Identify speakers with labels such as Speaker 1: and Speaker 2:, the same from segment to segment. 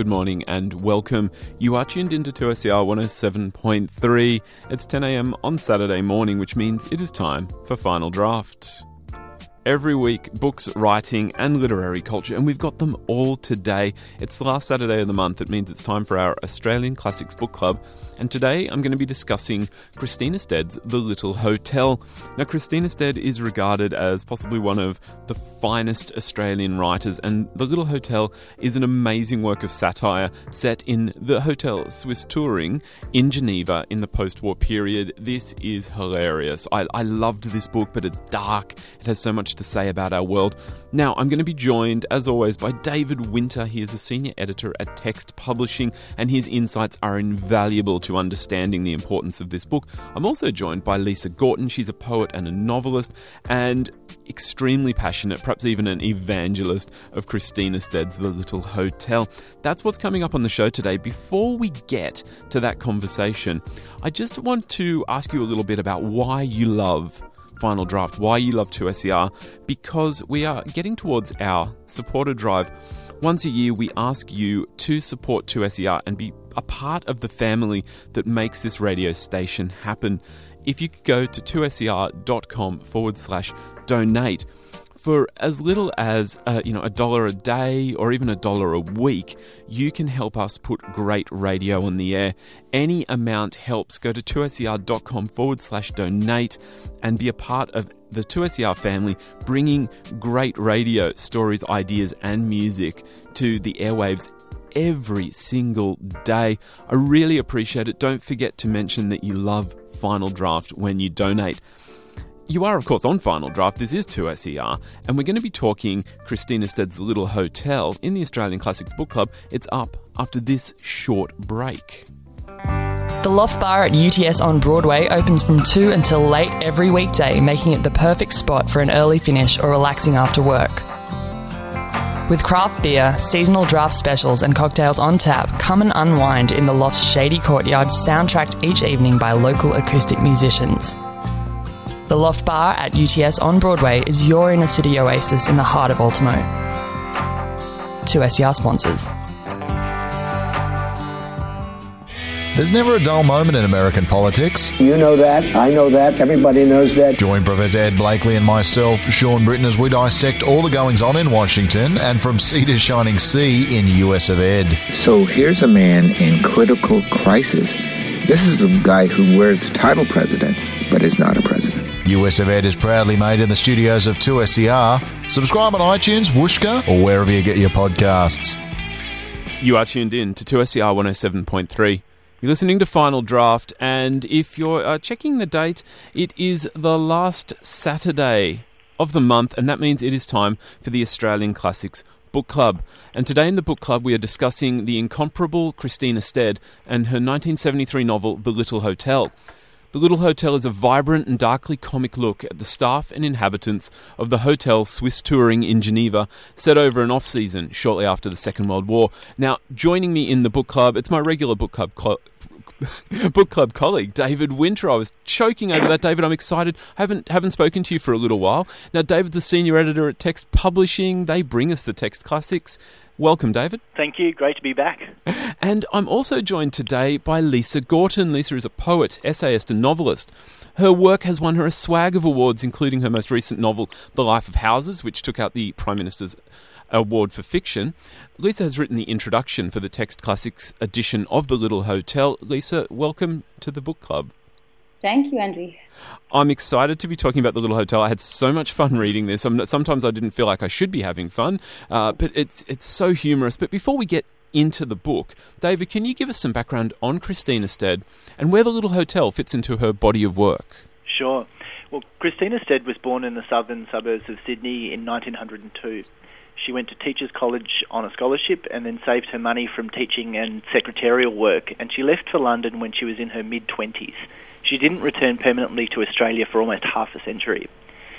Speaker 1: morning and welcome. You are tuned into 2SER 107.3. It's 10 a.m. on Saturday morning, which means it is time for Final Draft. Every week, books, writing and literary culture, and we've got them all today. It's the last Saturday of the month. It means it's time for our Australian Classics Book Club. And today I'm going to be discussing Christina Stead's The Little Hotel. Now, Christina Stead is regarded as possibly one of the finest Australian writers, and The Little Hotel is an amazing work of satire set in the Hotel Swiss Touring in Geneva in the post-war period. This is hilarious. I loved this book, but it's dark. It has so much to say about our world. Now, I'm going to be joined, as always, by David Winter. He is a senior editor at Text Publishing, and his insights are invaluable to understanding the importance of this book. I'm also joined by Lisa Gorton. She's a poet and a novelist, and extremely passionate, perhaps even an evangelist of Christina Stead's The Little Hotel. That's what's coming up on the show today. Before we get to that conversation, I just want to ask you a little bit about why you love Final Draft, why you love 2SER, because we are getting towards our supporter drive. Once a year, we ask you to support 2SER and be a part of the family that makes this radio station happen. If you could go to 2ser.com/donate, for as little as $1 a day or even $1 a week, you can help us put great radio on the air. Any amount helps. Go to 2ser.com/donate and be a part of the 2SER family, bringing great radio stories, ideas and music to the airwaves every single day. I really appreciate it. Don't forget to mention that you love Final Draft when you donate. You are, of course, on Final Draft. This is 2SER, and we're going to be talking Christina Stead's Little Hotel in the Australian Classics Book Club. It's up after this short break.
Speaker 2: The Loft Bar at UTS on Broadway opens from 2 until late every weekday, making it the perfect spot for an early finish or relaxing after work. With craft beer, seasonal draft specials and cocktails on tap, come and unwind in the Loft's shady courtyard, soundtracked each evening by local acoustic musicians. The Loft Bar at UTS on Broadway is your inner-city oasis in the heart of Ultimo. 2SER sponsors.
Speaker 3: There's never a dull moment in American politics.
Speaker 4: You know that, I know that, everybody knows that.
Speaker 3: Join Professor Ed Blakely and myself, Sean Britton, as we dissect all the goings-on in Washington and from sea to shining sea in US of Ed.
Speaker 5: So here's a man in critical crisis. This is a guy who wears the title president, but is not a president.
Speaker 3: US of Ed is proudly made in the studios of 2SER. Subscribe on iTunes, Whooshka, or wherever you get your podcasts.
Speaker 1: You are tuned in to 2SER 107.3. You're listening to Final Draft, and if you're checking the date, it is the last Saturday of the month, and that means it is time for the Australian Classics Book Club. And today in the book club we are discussing the incomparable Christina Stead and her 1973 novel The Little Hotel. The Little Hotel is a vibrant and darkly comic look at the staff and inhabitants of the Hotel Swiss Touring in Geneva, set over an off-season shortly after the Second World War. Now, joining me in the book club, it's my regular book club colleague, David Winter. I was choking over that, David. I'm excited. I haven't spoken to you for a little while. Now, David's a senior editor at Text Publishing. They bring us the Text Classics. Welcome, David.
Speaker 6: Thank you. Great to be back.
Speaker 1: And I'm also joined today by Lisa Gorton. Lisa is a poet, essayist and novelist. Her work has won her a swag of awards, including her most recent novel, The Life of Houses, which took out the Prime Minister's Award for Fiction. Lisa has written the introduction for the Text Classics edition of The Little Hotel. Lisa, welcome to the book club.
Speaker 7: Thank you, Andrew.
Speaker 1: I'm excited to be talking about The Little Hotel. I had so much fun reading this. Sometimes I didn't feel like I should be having fun, but it's so humorous. But before we get into the book, David, can you give us some background on Christina Stead and where The Little Hotel fits into her body of work?
Speaker 6: Sure. Well, Christina Stead was born in the southern suburbs of Sydney in 1902. She went to Teachers College on a scholarship and then saved her money from teaching and secretarial work, and she left for London when she was in her mid-20s. She didn't return permanently to Australia for almost half a century.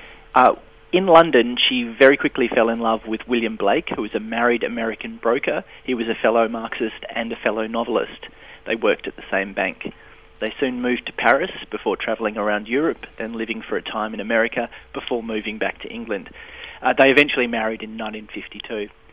Speaker 6: In London, she very quickly fell in love with William Blake, who was a married American broker. He was a fellow Marxist and a fellow novelist. They worked at the same bank. They soon moved to Paris before travelling around Europe, then living for a time in America before moving back to England. They eventually married in 1952.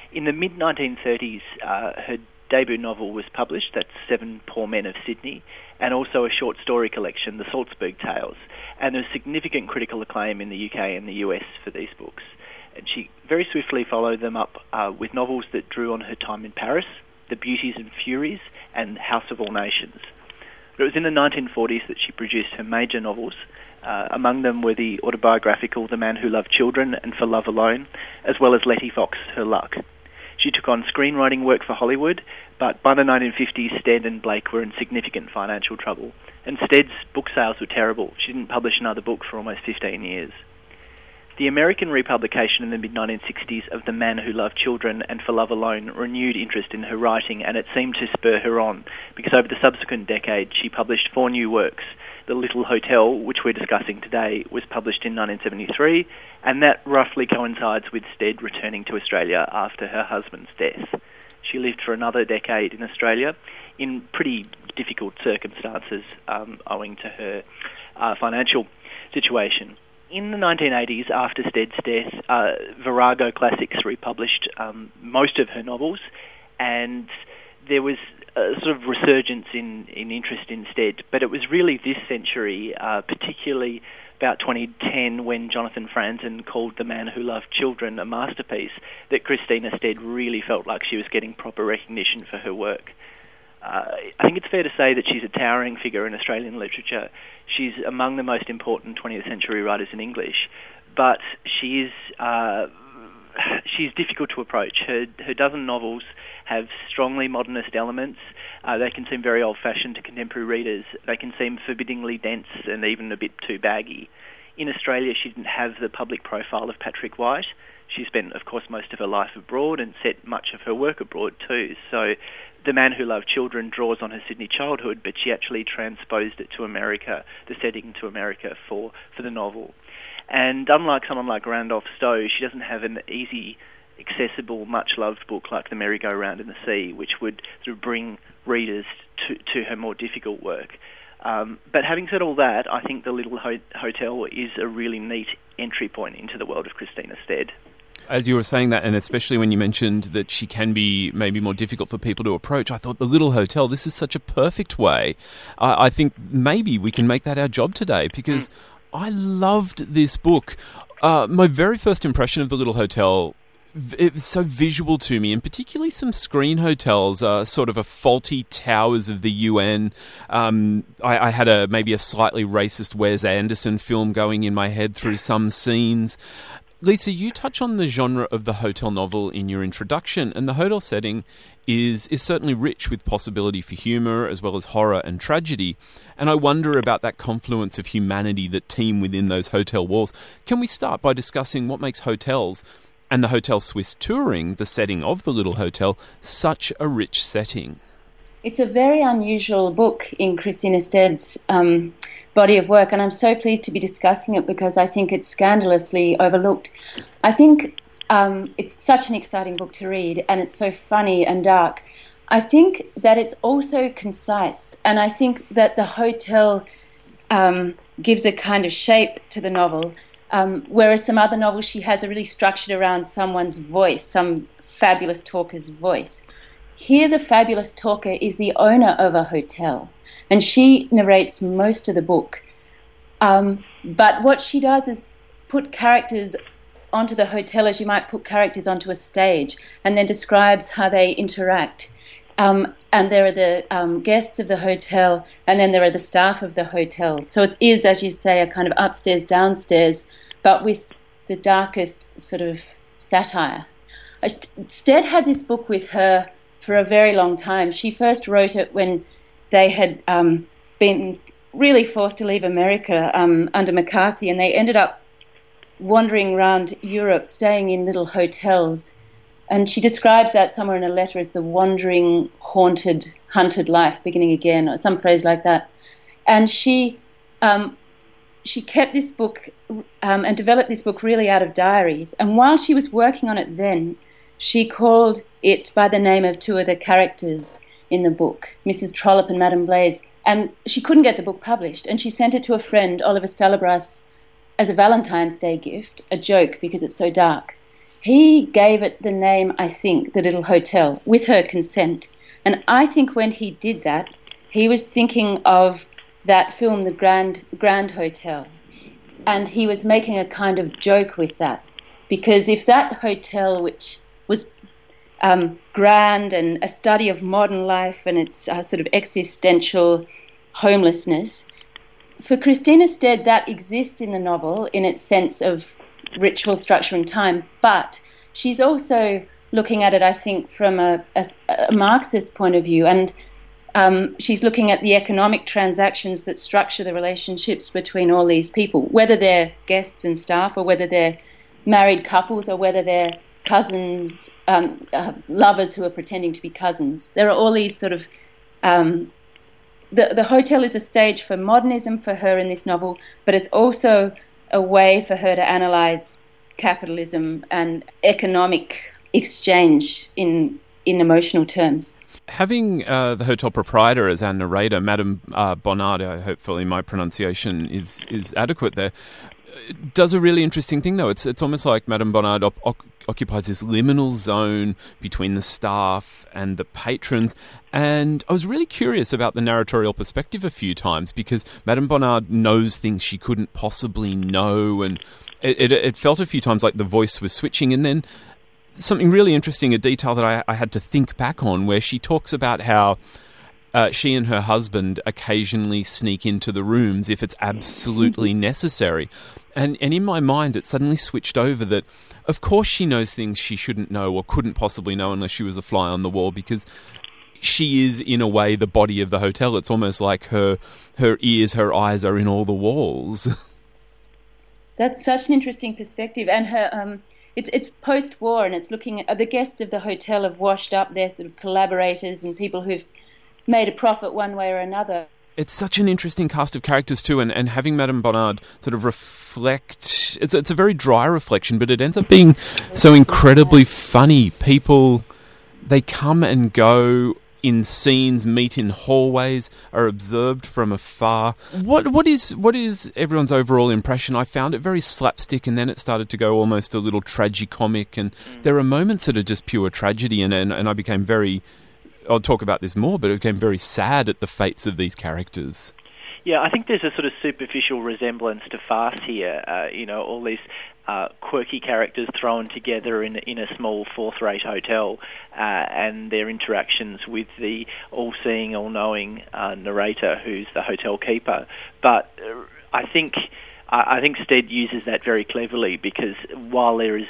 Speaker 6: In the mid-1930s, her debut novel was published, that's Seven Poor Men of Sydney, and also a short story collection, The Salzburg Tales. And there was significant critical acclaim in the UK and the US for these books. And she very swiftly followed them up with novels that drew on her time in Paris, The Beauties and Furies, and House of All Nations. But it was in the 1940s that she produced her major novels. Among them were the autobiographical The Man Who Loved Children and For Love Alone, as well as Letty Fox, Her Luck. She took on screenwriting work for Hollywood, but by the 1950s, Stead and Blake were in significant financial trouble, and Stead's book sales were terrible. She didn't publish another book for almost 15 years. The American republication in the mid-1960s of The Man Who Loved Children and For Love Alone renewed interest in her writing, and it seemed to spur her on, because over the subsequent decade she published 4 new works. The Little Hotel, which we're discussing today, was published in 1973, and that roughly coincides with Stead returning to Australia after her husband's death. She lived for another decade in Australia in pretty difficult circumstances owing to her financial situation. In the 1980s, after Stead's death, Virago Classics republished most of her novels, and there was a sort of resurgence in interest in Stead. But it was really this century, particularly about 2010, when Jonathan Franzen called The Man Who Loved Children a masterpiece, that Christina Stead really felt like she was getting proper recognition for her work. I think it's fair to say that she's a towering figure in Australian literature. She's among the most important 20th century writers in English, but she's difficult to approach. Her dozen novels have strongly modernist elements. They can seem very old-fashioned to contemporary readers. They can seem forbiddingly dense and even a bit too baggy. In Australia, she didn't have the public profile of Patrick White. She spent, of course, most of her life abroad and set much of her work abroad too. So The Man Who Loved Children draws on her Sydney childhood, but she actually transposed it to America, the setting to America for the novel. And unlike someone like Randolph Stowe, she doesn't have an easy, accessible, much-loved book like The Merry-Go-Round in the Sea, which would sort of bring readers to her more difficult work. But having said all that, I think The Little Hotel is a really neat entry point into the world of Christina Stead.
Speaker 1: As you were saying that, and especially when you mentioned that she can be maybe more difficult for people to approach, I thought The Little Hotel, this is such a perfect way. I think maybe we can make that our job today, because I loved this book. My very first impression of The Little Hotel, it was so visual to me, and particularly some screen hotels, sort of a faulty towers of the UN. I had maybe a slightly racist Wes Anderson film going in my head through some scenes. Lisa, you touch on the genre of the hotel novel in your introduction, and the hotel setting is certainly rich with possibility for humour as well as horror and tragedy. And I wonder about that confluence of humanity that teem within those hotel walls. Can we start by discussing what makes hotels and the Hotel Swiss touring, the setting of The Little Hotel, such a rich setting?
Speaker 7: It's a very unusual book in Christina Stead's body of work, and I'm so pleased to be discussing it because I think it's scandalously overlooked. I think it's such an exciting book to read, and it's so funny and dark. I think that it's also concise, and I think that the hotel gives a kind of shape to the novel, whereas some other novels she has are really structured around someone's voice, some fabulous talker's voice. Here the fabulous talker is the owner of a hotel, and she narrates most of the book. But what she does is put characters onto the hotel as you might put characters onto a stage, and then describes how they interact. And there are the guests of the hotel, and then there are the staff of the hotel. So it is, as you say, a kind of upstairs, downstairs, but with the darkest sort of satire. Stead had this book with her for a very long time. She first wrote it when they had been really forced to leave America under McCarthy, and they ended up wandering around Europe, staying in little hotels. And she describes that somewhere in a letter as the wandering, haunted, hunted life beginning again, or some phrase like that. And she kept this book and developed this book really out of diaries. And while she was working on it then, she called it by the name of 2 of the characters in the book, Mrs. Trollope and Madame Blaise. And she couldn't get the book published, and she sent it to a friend, Oliver Stalabras, as a Valentine's Day gift, a joke because it's so dark. he gave it the name, I think, The Little Hotel, with her consent. And I think when he did that, he was thinking of that film, The Grand Hotel. And he was making a kind of joke with that. Because if that hotel, which was grand and a study of modern life and its sort of existential homelessness, for Christina Stead, that exists in the novel in its sense of ritual, structure and time, but she's also looking at it, I think, from a Marxist point of view, and she's looking at the economic transactions that structure the relationships between all these people, whether they're guests and staff or whether they're married couples or whether they're cousins, lovers who are pretending to be cousins. There are all these sort of... The hotel is a stage for modernism for her in this novel, but it's also a way for her to analyse capitalism and economic exchange in emotional terms.
Speaker 1: Having the hotel proprietor as our narrator, Madame Bonnard, hopefully my pronunciation is adequate there, does a really interesting thing, though. It's almost like Madame Bonnard occupies this liminal zone between the staff and the patrons. And I was really curious about the narratorial perspective a few times because Madame Bonnard knows things she couldn't possibly know, and it felt a few times like the voice was switching. And then something really interesting, a detail that I had to think back on, where she talks about how she and her husband occasionally sneak into the rooms if it's absolutely necessary. And in my mind, it suddenly switched over that, of course, she knows things she shouldn't know or couldn't possibly know unless she was a fly on the wall, because she is, in a way, the body of the hotel. It's almost like her ears, her eyes are in all the walls.
Speaker 7: That's such an interesting perspective. And her... It's post-war, and it's looking at the guests of the hotel have washed up their sort of collaborators and people who've made a profit one way or another.
Speaker 1: It's such an interesting cast of characters too, and having Madame Bonnard sort of reflect, it's a very dry reflection, but it ends up being so incredibly funny. People, they come and go in scenes, meet in hallways, are observed from afar. What is everyone's overall impression? I found it very slapstick, and then it started to go almost a little tragicomic, and there are moments that are just pure tragedy, and I became very... I'll talk about this more, but it became very sad at the fates of these characters.
Speaker 6: Yeah, I think there's a sort of superficial resemblance to farce here. All these quirky characters thrown together in a small fourth-rate hotel, and their interactions with the all-seeing, all-knowing narrator, who's the hotel keeper. But I think Stead uses that very cleverly, because while there is,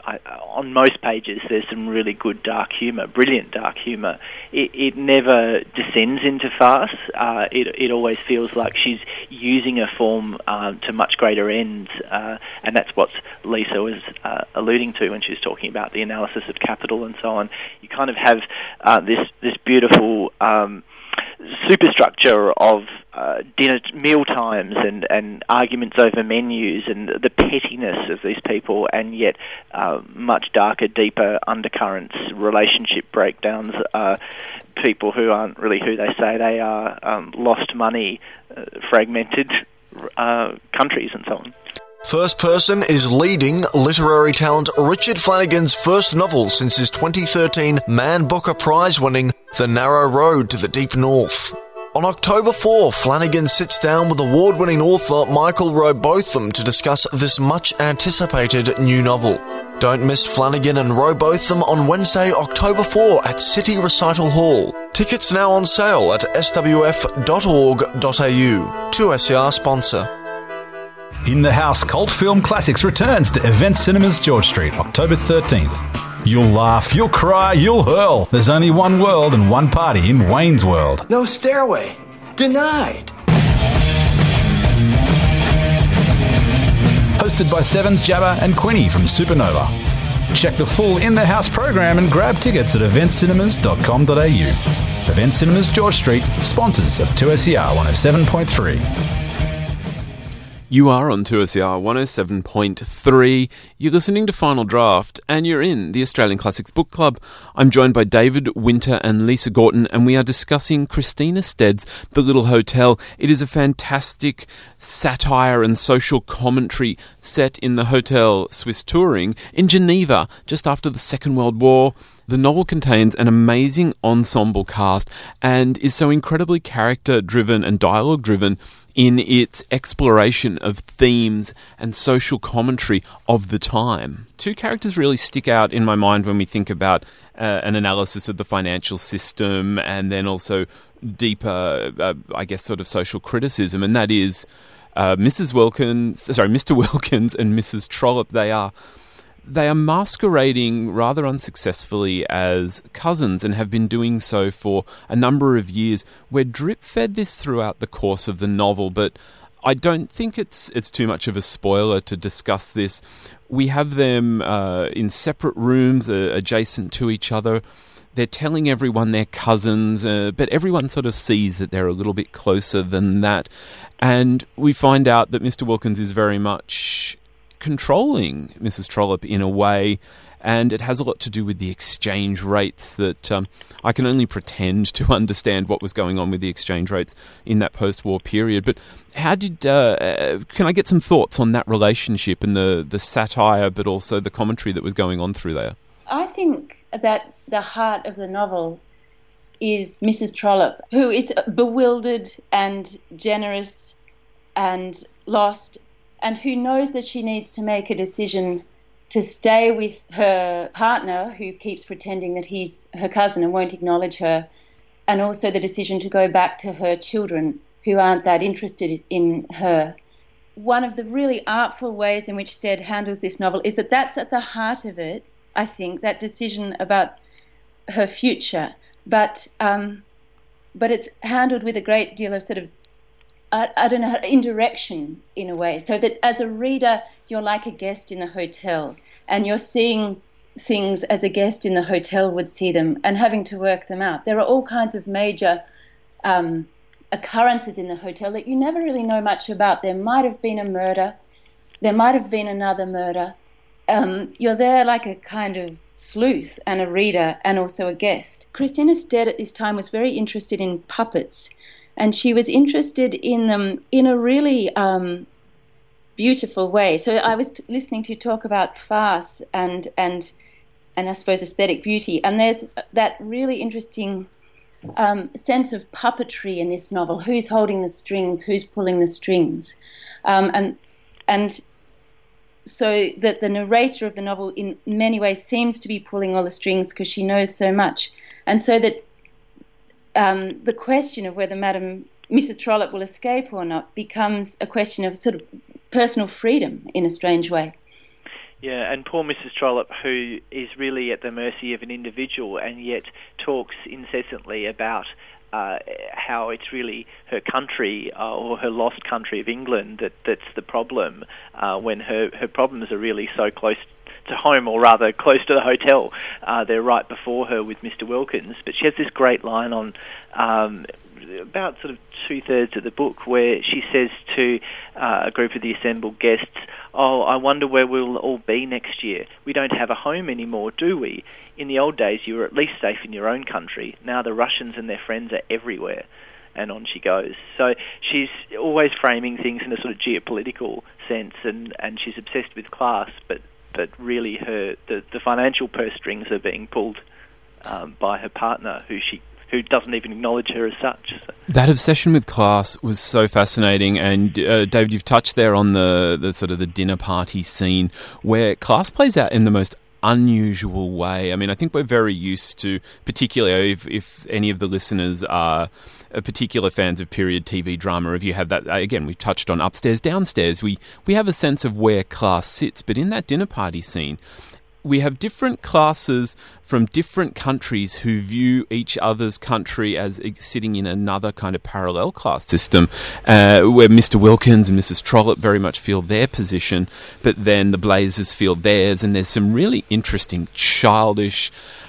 Speaker 6: on most pages, there's some really good dark humour, brilliant dark humour. It never descends into farce. It always feels like she's using a form to much greater ends, and that's what Lisa was alluding to when she was talking about the analysis of capital and so on. You kind of have this beautiful superstructure of meal times and arguments over menus and the pettiness of these people, and yet much darker, deeper undercurrents, relationship breakdowns, people who aren't really who they say they are, lost money, fragmented countries and so on.
Speaker 8: First Person is leading literary talent Richard Flanagan's first novel since his 2013 Man Booker Prize-winning The Narrow Road to the Deep North. On October 4, Flanagan sits down with award-winning author Michael Robotham to discuss this much-anticipated new novel. Don't miss Flanagan and Robotham on Wednesday, October 4 at City Recital Hall. Tickets now on sale at swf.org.au. 2SER sponsor.
Speaker 9: In the House Cult Film Classics returns to Event Cinemas George Street, October 13th. You'll laugh, you'll cry, you'll hurl. There's only one world and one party in Wayne's World.
Speaker 4: No stairway. Denied.
Speaker 9: Hosted by Sevens, Jabba and Quinny from Supernova. Check the full In the House program and grab tickets at eventcinemas.com.au. Event Cinemas George Street, sponsors of 2SER 107.3.
Speaker 1: You are on 2SER 107.3. You're listening to Final Draft, and you're in the Australian Classics Book Club. I'm joined by David Winter and Lisa Gorton, and we are discussing Christina Stead's The Little Hotel. It is a fantastic satire and social commentary set in the Hotel Swiss Touring in Geneva, just after the Second World War. The novel contains an amazing ensemble cast and is so incredibly character-driven and dialogue-driven in its exploration of themes and social commentary of the time. Two characters really stick out in my mind when we think about an analysis of the financial system and then also deeper, sort of social criticism, and that is Mr. Wilkins and Mrs. Trollope. They are masquerading rather unsuccessfully as cousins and have been doing so for a number of years. We're drip-fed this throughout the course of the novel, but I don't think it's too much of a spoiler to discuss this. We have them in separate rooms adjacent to each other. They're telling everyone they're cousins, but everyone sort of sees that they're a little bit closer than that. And we find out that Mr. Wilkins is very much controlling Mrs. Trollope in a way, and it has a lot to do with the exchange rates that I can only pretend to understand what was going on with the exchange rates in that post-war period. But how did can I get some thoughts on that relationship and the satire, but also the commentary that was going on through there?
Speaker 7: I think that the heart of the novel is Mrs. Trollope, who is bewildered and generous and lost, and who knows that she needs to make a decision to stay with her partner, who keeps pretending that he's her cousin and won't acknowledge her, and also the decision to go back to her children, who aren't that interested in her. One of the really artful ways in which Stead handles this novel is that that's at the heart of it, I think, that decision about her future. But it's handled with a great deal of sort of indirection in a way, so that as a reader you're like a guest in a hotel and you're seeing things as a guest in the hotel would see them and having to work them out. There are all kinds of major occurrences in the hotel that you never really know much about. There might have been a murder, there might have been another murder. You're there like a kind of sleuth and a reader and also a guest. Christina Stead at this time was very interested in puppets, and she was interested in them in a really beautiful way. So I was listening to you talk about farce and I suppose aesthetic beauty, and there's that really interesting sense of puppetry in this novel. Who's holding the strings? Who's pulling the strings? And so that the narrator of the novel in many ways seems to be pulling all the strings because she knows so much, and so that the question of whether Mrs. Trollope will escape or not becomes a question of sort of personal freedom in a strange way.
Speaker 6: Yeah, and poor Mrs. Trollope, who is really at the mercy of an individual and yet talks incessantly about how it's really her country or her lost country of England that's the problem, when her problems are really so close to home, or rather close to the hotel. They're right before her with Mr. Wilkins, but she has this great line on about sort of 2/3 of the book where she says to a group of the assembled guests, "Oh, I wonder where we'll all be next year. We don't have a home anymore, do we? In the old days you were at least safe in your own country. Now the Russians and their friends are everywhere." And on she goes. So she's always framing things in a sort of geopolitical sense, and she's obsessed with class, but really the financial purse strings are being pulled by her partner, who doesn't even acknowledge her as such. So.
Speaker 1: That obsession with class was so fascinating, and David, you've touched there on the sort of the dinner party scene where class plays out in the most unusual way. I mean, I think we're very used to, particularly if any of the listeners are particular fans of period TV drama, if you have that, again, we've touched on upstairs, downstairs, we have a sense of where class sits, but in that dinner party scene, we have different classes from different countries who view each other's country as sitting in another kind of parallel class system, where Mr. Wilkins and Mrs. Trollope very much feel their position, but then the Blazers feel theirs, and there's some really interesting, childish,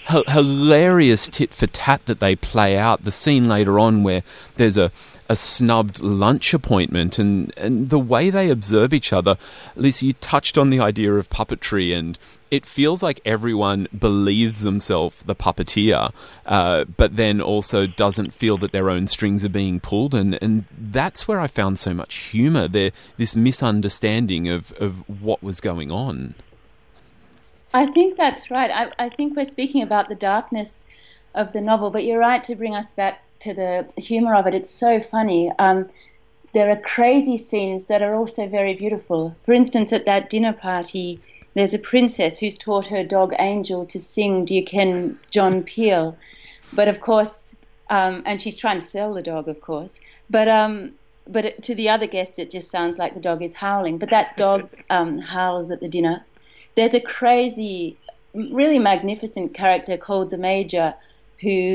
Speaker 1: hilarious tit for tat that they play out. The scene later on where there's a snubbed lunch appointment and the way they observe each other. Lisa, you touched on the idea of puppetry, and it feels like everyone believes themselves the puppeteer, but then also doesn't feel that their own strings are being pulled. And that's where I found so much humour there, this misunderstanding of what was going on.
Speaker 7: I think that's right. I think we're speaking about the darkness of the novel, but you're right to bring us back to the humour of it. It's so funny. There are crazy scenes that are also very beautiful. For instance, at that dinner party, there's a princess who's taught her dog Angel to sing "Do You Ken John Peel?" But of course, and she's trying to sell the dog, of course. But to the other guests, it just sounds like the dog is howling. But that dog howls at the dinner. There's a crazy, really magnificent character called the Major who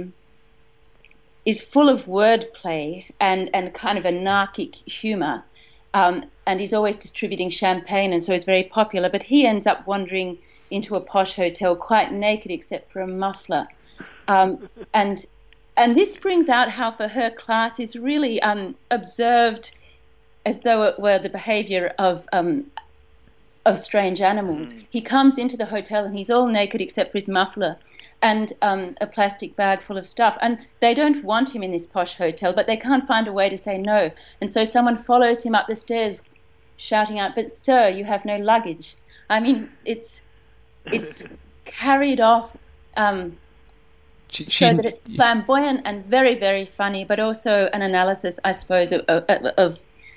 Speaker 7: is full of wordplay and kind of anarchic humour. And he's always distributing champagne, and so he's very popular. But he ends up wandering into a posh hotel quite naked except for a muffler. And this brings out how for her class is really observed as though it were the behaviour of strange animals. He comes into the hotel and he's all naked except for his muffler and a plastic bag full of stuff. And they don't want him in this posh hotel, but they can't find a way to say no. And so someone follows him up the stairs shouting out, "But sir, you have no luggage." I mean, it's carried off so that it's flamboyant and very, very funny, but also an analysis, I suppose, of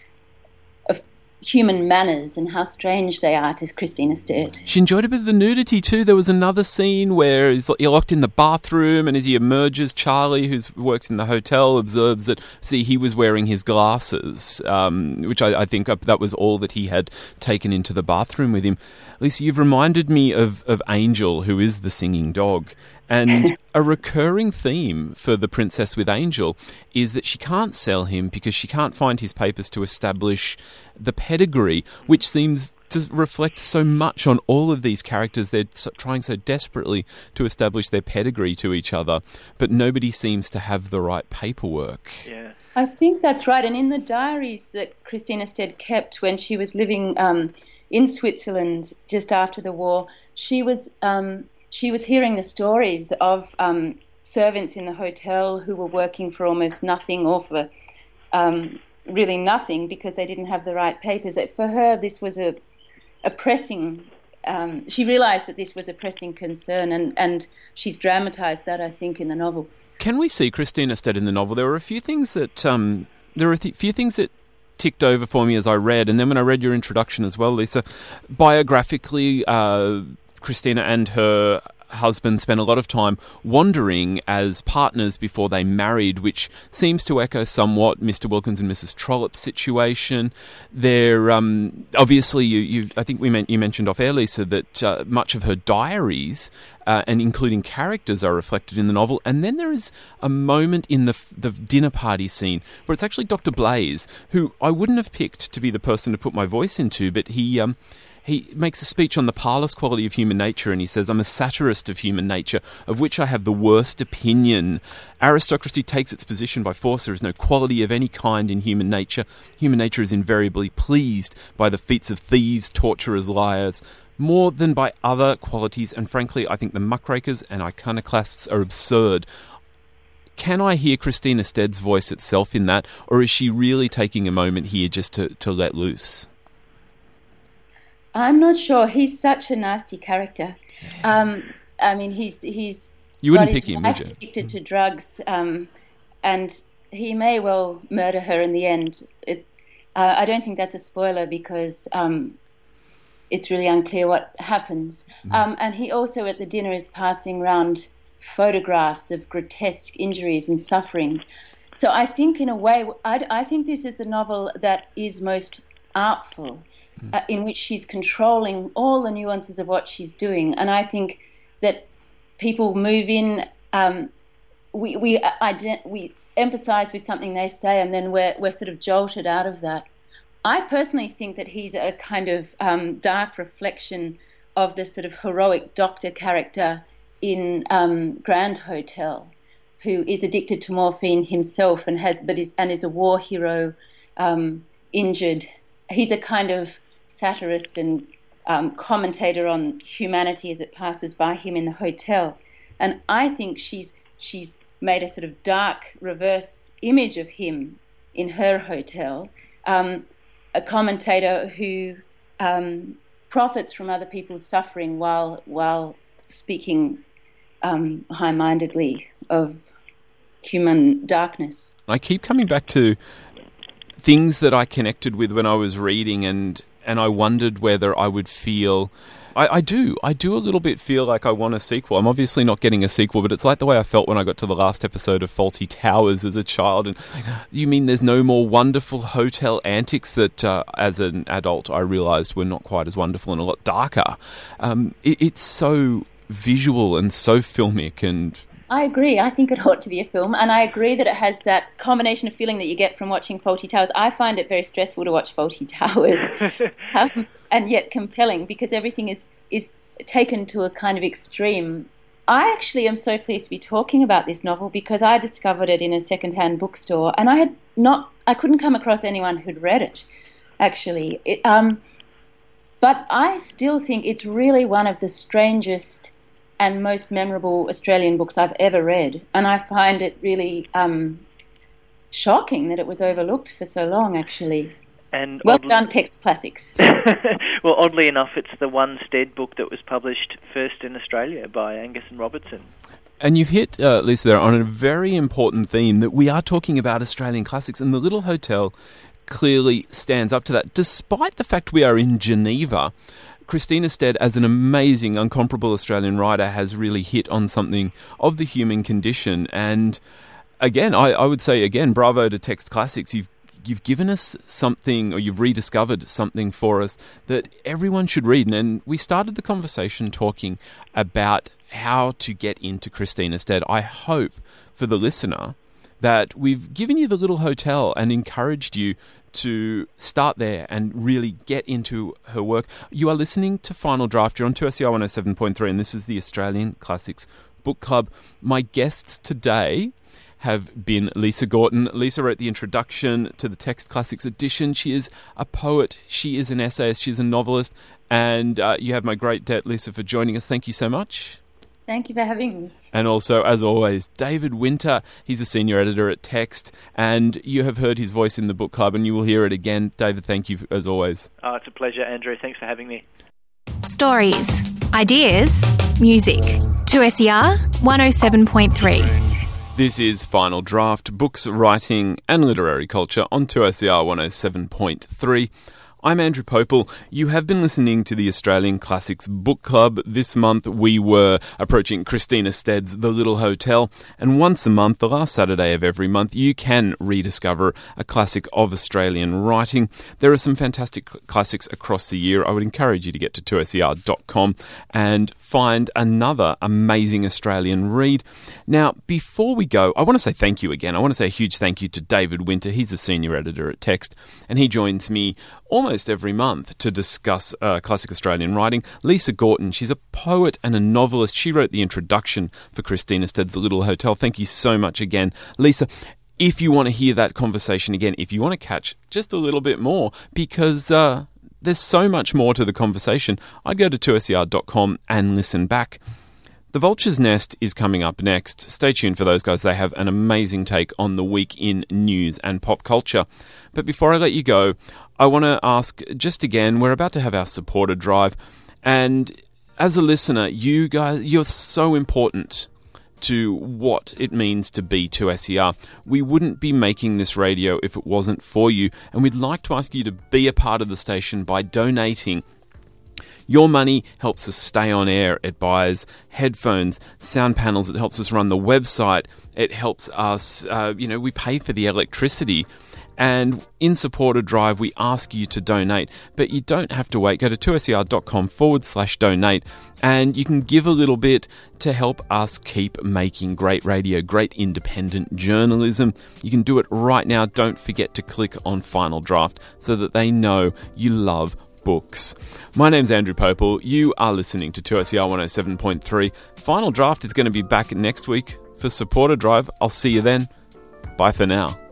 Speaker 7: human manners and how strange they are to Christina Stead.
Speaker 1: She enjoyed a bit of the nudity too. There was another scene where he's locked in the bathroom, and as he emerges, Charlie, who works in the hotel, observes that, he was wearing his glasses, which I think that was all that he had taken into the bathroom with him. Lisa, you've reminded me of Angel, who is the singing dog. And a recurring theme for the Princess with Angel is that she can't sell him because she can't find his papers to establish the pedigree, which seems to reflect so much on all of these characters. They're trying so desperately to establish their pedigree to each other, but nobody seems to have the right paperwork.
Speaker 6: Yeah.
Speaker 7: I think that's right. And in the diaries that Christina Stead kept when she was living in Switzerland just after the war, she was hearing the stories of servants in the hotel who were working for almost nothing or for really nothing because they didn't have the right papers. For her, this was a pressing... she realised that this was a pressing concern, and she's dramatised that, I think, in the novel.
Speaker 1: Can we see Christina Stead in the novel? There were a few things that ticked over for me as I read, and then when I read your introduction as well, Lisa, biographically, Christina and her husband spent a lot of time wandering as partners before they married, which seems to echo somewhat Mr. Wilkins and Mrs. Trollope's situation. They're obviously, I think you mentioned off air, Lisa, that much of her diaries and including characters are reflected in the novel. And then there is a moment in the dinner party scene where it's actually Dr. Blaze, who I wouldn't have picked to be the person to put my voice into, but he makes a speech on the parlous quality of human nature, and he says, "I'm a satirist of human nature, of which I have the worst opinion. Aristocracy takes its position by force. There is no quality of any kind in human nature. Human nature is invariably pleased by the feats of thieves, torturers, liars, more than by other qualities, and frankly, I think the muckrakers and iconoclasts are absurd." Can I hear Christina Stead's voice itself in that, or is she really taking a moment here just to let loose?
Speaker 7: I'm not sure. He's such a nasty character. I mean, he's
Speaker 1: you wouldn't pick him, would you?
Speaker 7: Addicted to drugs, and he may well murder her in the end. I don't think that's a spoiler because it's really unclear what happens. And he also at the dinner is passing around photographs of grotesque injuries and suffering. So I think in a way, I think this is the novel that is most artful. In which she's controlling all the nuances of what she's doing, and I think that people move in. We empathise with something they say, and then we're sort of jolted out of that. I personally think that he's a kind of dark reflection of the sort of heroic doctor character in Grand Hotel, who is addicted to morphine himself and is a war hero, injured. He's a kind of satirist and commentator on humanity as it passes by him in the hotel. And I think she's made a sort of dark reverse image of him in her hotel, a commentator who profits from other people's suffering while speaking high-mindedly of human darkness.
Speaker 1: I keep coming back to things that I connected with when I was reading, and I wondered whether I would feel... I do a little bit feel like I want a sequel. I'm obviously not getting a sequel, but it's like the way I felt when I got to the last episode of Fawlty Towers as a child. And you mean there's no more wonderful hotel antics that, as an adult, I realised were not quite as wonderful and a lot darker? It's so visual and so filmic, and...
Speaker 7: I agree. I think it ought to be a film, and I agree that it has that combination of feeling that you get from watching Fawlty Towers. I find it very stressful to watch Fawlty Towers, and yet compelling, because everything is taken to a kind of extreme. I actually am so pleased to be talking about this novel because I discovered it in a second-hand bookstore, and I couldn't come across anyone who'd read it, actually. But I still think it's really one of the strangest and most memorable Australian books I've ever read. And I find it really shocking that it was overlooked for so long, actually.
Speaker 6: And
Speaker 7: well done, Text Classics.
Speaker 6: Well, oddly enough, it's the one Stead book that was published first in Australia by Angus and Robertson.
Speaker 1: And you've hit, Lisa, there on a very important theme, that we are talking about Australian classics, and The Little Hotel clearly stands up to that. Despite the fact we are in Geneva, Christina Stead, as an amazing, uncomparable Australian writer, has really hit on something of the human condition. And again, I would say, again, bravo to Text Classics. You've given us something, or you've rediscovered something for us that everyone should read. And we started the conversation talking about how to get into Christina Stead. I hope for the listener that we've given you The Little Hotel and encouraged you to start there and really get into her work. You are listening to Final Draft. You're on 2SER 107.3, and this is the Australian Classics Book Club. My guests today have been Lisa Gorton. Lisa wrote the introduction to the Text Classics edition. She is a poet, she is an essayist, she is a novelist, and you have my great debt, Lisa, for joining us. Thank you so much.
Speaker 7: Thank you for having me.
Speaker 1: And also, as always, David Winter. He's a senior editor at Text, and you have heard his voice in the book club, and you will hear it again. David, thank you as always.
Speaker 6: Oh, it's a pleasure, Andrew. Thanks for having me.
Speaker 10: Stories, ideas, music. 2SER 107.3.
Speaker 1: This is Final Draft, books, writing and literary culture on 2SER 107.3. I'm Andrew Popel. You have been listening to the Australian Classics Book Club. This month we were approaching Christina Stead's The Little Hotel, and once a month, the last Saturday of every month, you can rediscover a classic of Australian writing. There are some fantastic classics across the year. I would encourage you to get to 2ser.com and find another amazing Australian read. Now, before we go, I want to say thank you again. I want to say a huge thank you to David Winter. He's a senior editor at Text, and he joins me almost every month to discuss classic Australian writing. Lisa Gorton, she's a poet and a novelist. She wrote the introduction for Christina Stead's The Little Hotel. Thank you so much again, Lisa. If you want to hear that conversation again, if you want to catch just a little bit more, because there's so much more to the conversation, I'd go to 2ser.com and listen back. The Vulture's Nest is coming up next. Stay tuned for those guys. They have an amazing take on the week in news and pop culture. But before I let you go, I want to ask just again, we're about to have our supporter drive. And as a listener, you guys, you're so important to what it means to be 2SER. We wouldn't be making this radio if it wasn't for you. And we'd like to ask you to be a part of the station by donating. Your money helps us stay on air. It buys headphones, sound panels. It helps us run the website. It helps us, we pay for the electricity. And in Supporter Drive, we ask you to donate, but you don't have to wait. Go to 2ser.com/donate, and you can give a little bit to help us keep making great radio, great independent journalism. You can do it right now. Don't forget to click on Final Draft so that they know you love books. My name's Andrew Popel. You are listening to 2SER 107.3. Final Draft is going to be back next week for Supporter Drive. I'll see you then. Bye for now.